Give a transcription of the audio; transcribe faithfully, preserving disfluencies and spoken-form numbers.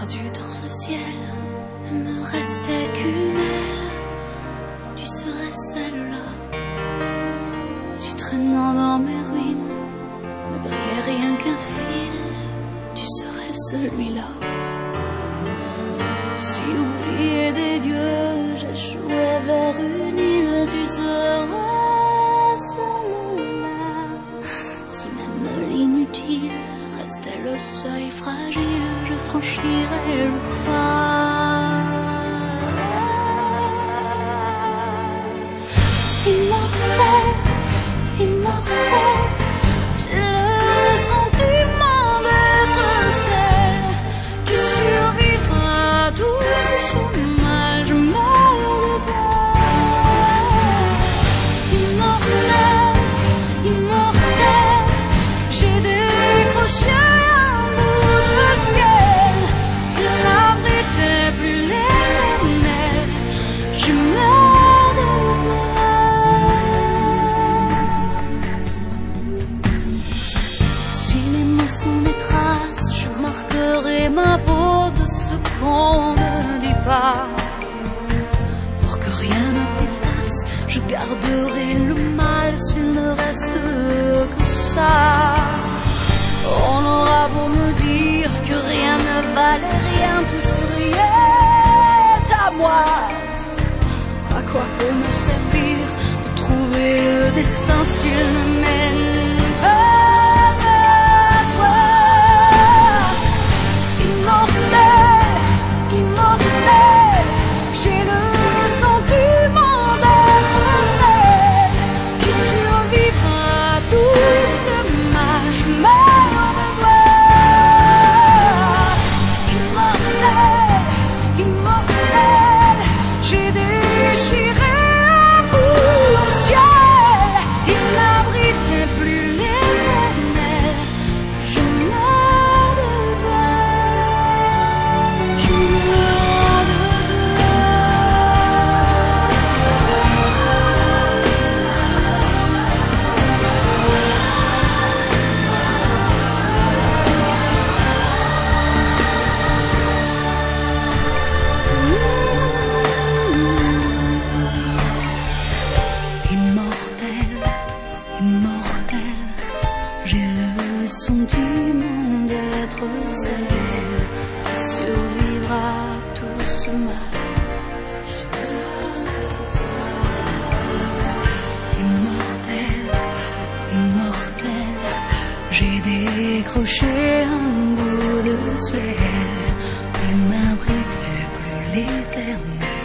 Perdu dans le ciel, ne me restait qu'une aile. Tu serais celle-là. Si traînant dans mes ruines ne brillait rien qu'un fil, tu serais celui-là. Si oublié des dieux, j'échouais vers une île, tu serais celle-là. Si même l'inutile restait le seuil fragile, je franchirais le pas. Immortel, immortel, j'ai le sentiment d'être celle qui survivra à tout ce mal. Je meurs de toi. Immortel, immortel, j'ai décroché un bout de ciel. Il n'abritait plus l'éternel. Je meurs de toi. Marquerai ma peau de ce qu'on ne dit pas. Pour que rien ne t'efface, je garderai le mal s'il ne reste que ça. On aura beau me dire que rien ne valait rien, tout serait à moi. À quoi peut me servir de trouver le destin s'il ne mène pas? Immortel, immortel, j'ai le sentiment d'être celle qui survivra à tout ce mal. Je meurs de toi. Immortel, immortel, j'ai déchiré un bout au ciel. Il n'abritait plus l'éternel. Je meurs de toi. Décrocher un bout de ciel, il n'abritait plus l'éternel.